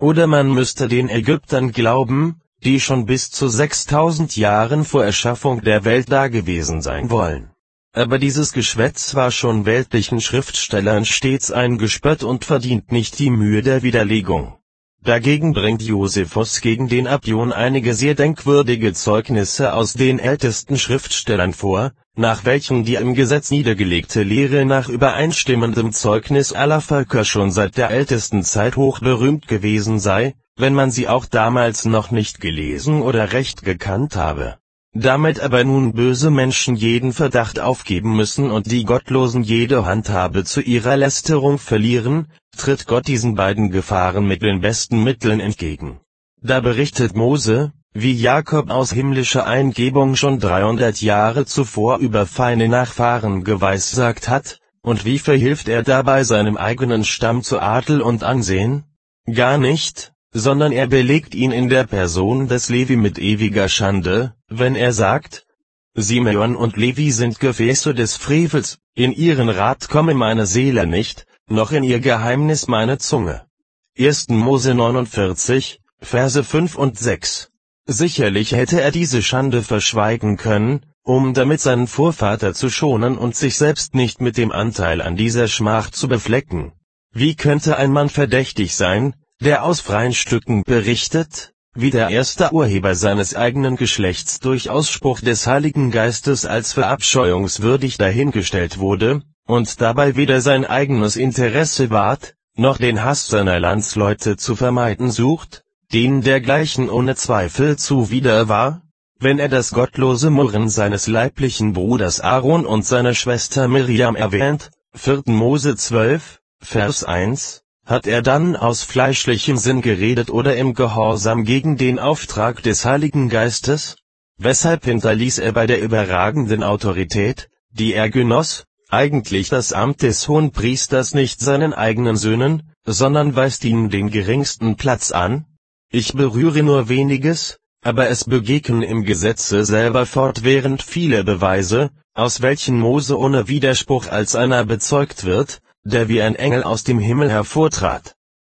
Oder man müsste den Ägyptern glauben, die schon bis zu 6000 Jahren vor Erschaffung der Welt dagewesen sein wollen. Aber dieses Geschwätz war schon weltlichen Schriftstellern stets ein Gespött und verdient nicht die Mühe der Widerlegung. Dagegen bringt Josephus gegen den Apion einige sehr denkwürdige Zeugnisse aus den ältesten Schriftstellern vor, nach welchen die im Gesetz niedergelegte Lehre nach übereinstimmendem Zeugnis aller Völker schon seit der ältesten Zeit hochberühmt gewesen sei, wenn man sie auch damals noch nicht gelesen oder recht gekannt habe. Damit aber nun böse Menschen jeden Verdacht aufgeben müssen und die Gottlosen jede Handhabe zu ihrer Lästerung verlieren, tritt Gott diesen beiden Gefahren mit den besten Mitteln entgegen. Da berichtet Mose, wie Jakob aus himmlischer Eingebung schon 300 Jahre zuvor über feine Nachfahren geweissagt hat, und wie verhilft er dabei seinem eigenen Stamm zu Adel und Ansehen? Gar nicht, sondern er belegt ihn in der Person des Levi mit ewiger Schande, wenn er sagt: Simeon und Levi sind Gefäße des Frevels, in ihren Rat komme meine Seele nicht, noch in ihr Geheimnis meine Zunge. 1. Mose 49, Verse 5 und 6. Sicherlich hätte er diese Schande verschweigen können, um damit seinen Vorvater zu schonen und sich selbst nicht mit dem Anteil an dieser Schmach zu beflecken. Wie könnte ein Mann verdächtig sein, der aus freien Stücken berichtet, wie der erste Urheber seines eigenen Geschlechts durch Ausspruch des Heiligen Geistes als verabscheuungswürdig dahingestellt wurde, und dabei weder sein eigenes Interesse wahrt, noch den Hass seiner Landsleute zu vermeiden sucht, denen dergleichen ohne Zweifel zuwider war? Wenn er das gottlose Murren seines leiblichen Bruders Aaron und seiner Schwester Miriam erwähnt, 4. Mose 12, Vers 1, hat er dann aus fleischlichem Sinn geredet oder im Gehorsam gegen den Auftrag des Heiligen Geistes? Weshalb hinterließ er bei der überragenden Autorität, die er genoss, eigentlich das Amt des Hohenpriesters nicht seinen eigenen Söhnen, sondern weist ihnen den geringsten Platz an? Ich berühre nur weniges, aber es begegnen im Gesetze selber fortwährend viele Beweise, aus welchen Mose ohne Widerspruch als einer bezeugt wird, der wie ein Engel aus dem Himmel hervortrat.